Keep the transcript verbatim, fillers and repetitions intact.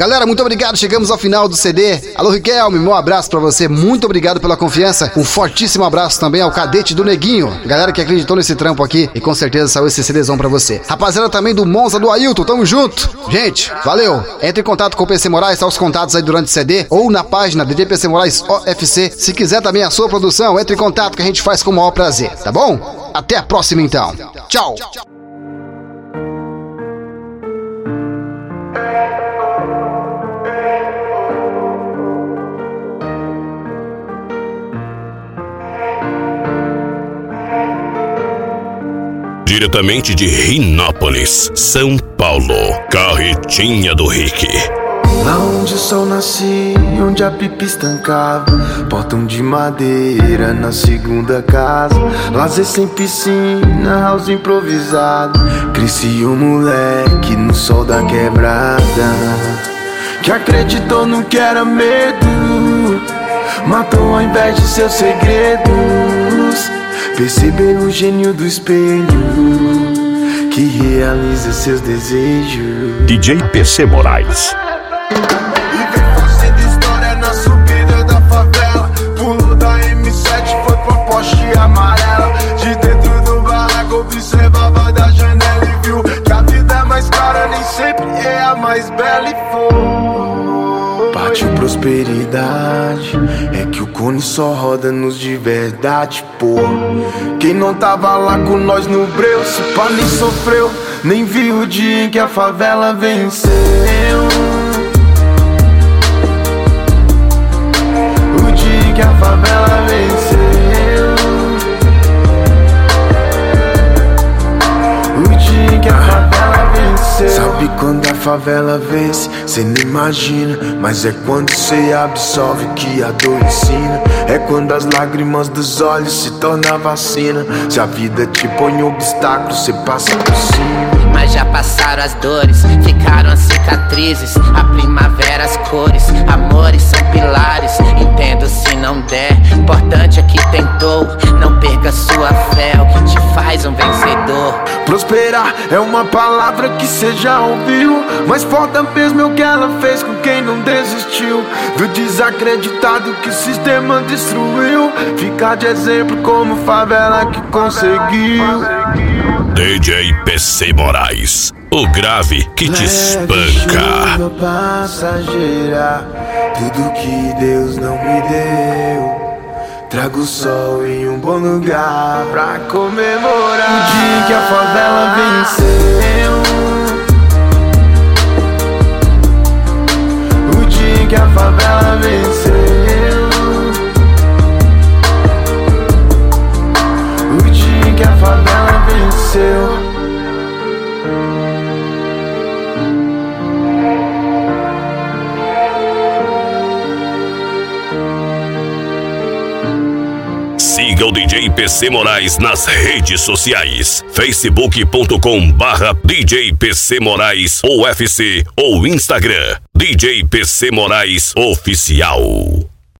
Galera, muito obrigado, chegamos ao final do C D. Alô, Riquelme, meu abraço pra você, muito obrigado pela confiança. Um fortíssimo abraço também ao Cadete do Neguinho, galera que acreditou nesse trampo aqui e com certeza saiu esse CDzão pra você. Rapaziada também do Monza do Ailton, tamo junto. Gente, valeu. Entre em contato com o P C Moraes, tá os contatos aí durante o C D ou na página D J P C Moraes O F C. Se quiser também a sua produção, entre em contato que a gente faz com o maior prazer, tá bom? Até a próxima então. Tchau. Diretamente de Rinópolis, São Paulo, Carretinha do Rick. Lá onde o sol nascia, onde a pipa estancava, portão de madeira na segunda casa, lazer sem piscina, house improvisado. Cresci um moleque no sol da quebrada, que acreditou no que era medo, matou ao invés de seus segredos. Perceber o gênio do espelho que realiza seus desejos. D J P C Moraes. E vem fazendo história na subida da favela. Pulo da M sete, foi pra poste amarela. De dentro do barraco observava da janela e viu que a vida é mais cara, nem sempre é a mais bela. E foi partiu prosperidade, é que o cone só roda nos de verdade, pô. Quem não tava lá com nós no breu, se pá nem sofreu, nem viu o dia em que a favela venceu. O dia em que a favela venceu. O dia em que a favela venceu. Sabe quando a favela vence? Cê nem imagina, mas é quando cê absorve que a dor ensina. É quando as lágrimas dos olhos se tornam vacina. Se a vida te põe em obstáculo, cê passa por cima. Mas já passaram as dores, ficaram as cicatrizes, a primavera, as cores, amores são pilares. Entendo se não der, importante é que tentou. Não perca sua fé, o que te faz um vencedor. Prosperar é uma palavra que cê já ouviu, mas foda mesmo é o que ela fez com quem não desistiu. Do desacreditado que o sistema destruiu, ficar de exemplo como favela que conseguiu. D J P C Moraes, o grave que te espanca. Chuva passageira, tudo que Deus não me deu. Trago o sol em um bom lugar pra comemorar o dia que a favela venceu. O dia que a favela venceu. O dia que a favela venceu. Siga o D J P C Moraes nas redes sociais, facebook ponto com barra D J P C Moraes U F C ou Instagram, D J P C Moraes Oficial.